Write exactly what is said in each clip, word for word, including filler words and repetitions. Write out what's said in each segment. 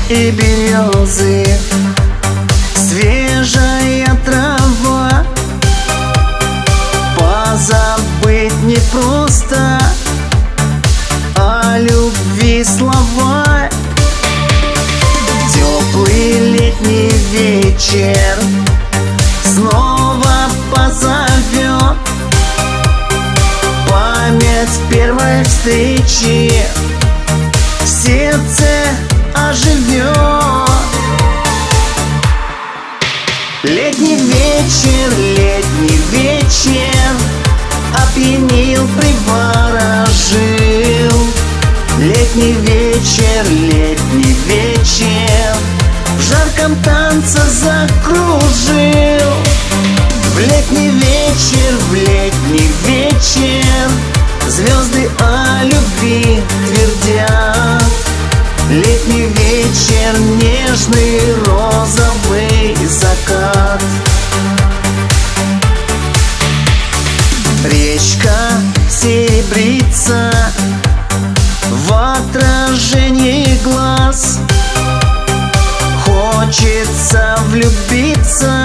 и березы, свежая трава. Позабыть непросто, о любви слова. Теплый летний вечер снова позовет память первой встречи, в сердце оживет. Летний вечер, летний вечер опьянил, приворожил. Летний вечер, летний вечер в жарком танце закружил. В летний вечер, в летний вечер звезды о любви твердят. Летний вечер, нежный розовый закат. Речка серебрится в отражении глаз. Хочется влюбиться,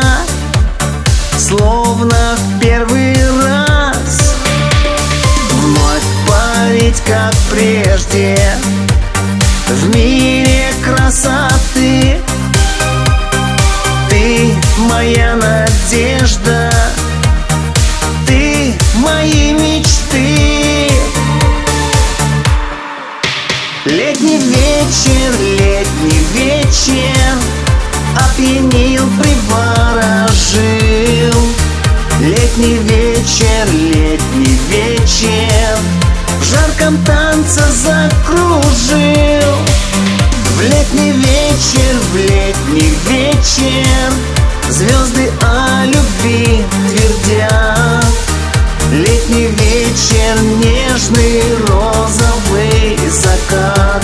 словно в первый раз. Вновь парить, как прежде, в мире красоты. Ты моя надежда, ты мои мечты. Летний вечер, летний вечер опьянил, приворожил. Летний вечер, летний вечер в жарком танце закружил. В летний вечер, в летний вечер звезды о любви твердят. Летний вечер, нежный розовый закат.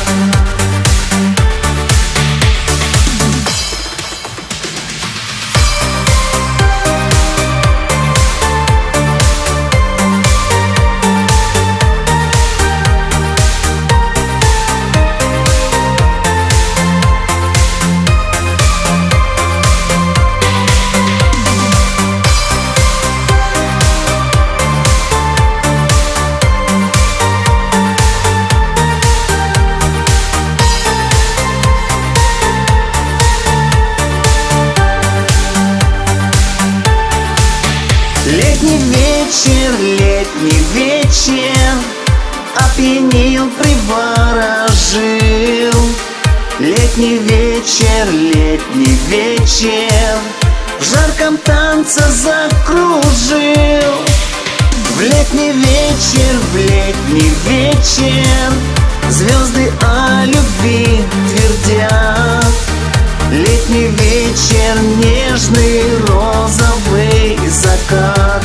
Летний вечер, летний вечер опьянил, приворожил. Летний вечер, летний вечер в жарком танце закружил. В летний вечер, в летний вечер звезды о любви твердят. Летний вечер, нежный розовый закат.